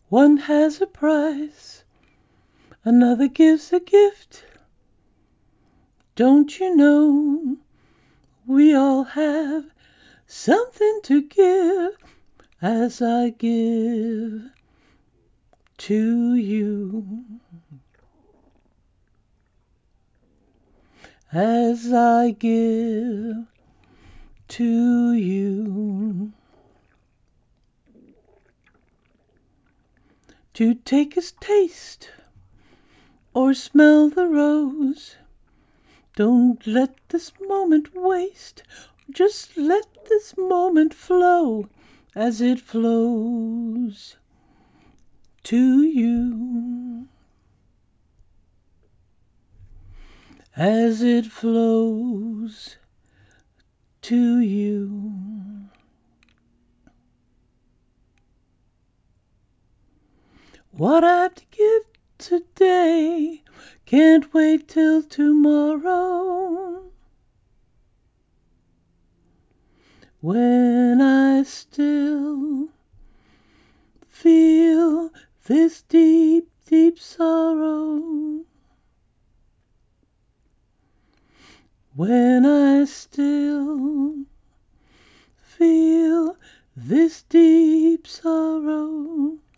One has a price, another gives a gift. Don't you know we all have something to give as I give to you? As I give to you. To take a taste or smell the rose. Don't let this moment waste. Just let this moment flow as it flows to you. As it flows to you. What I have to give today can't wait till tomorrow, when I still feel this deep, deep sorrow. When I still feel this deep sorrow.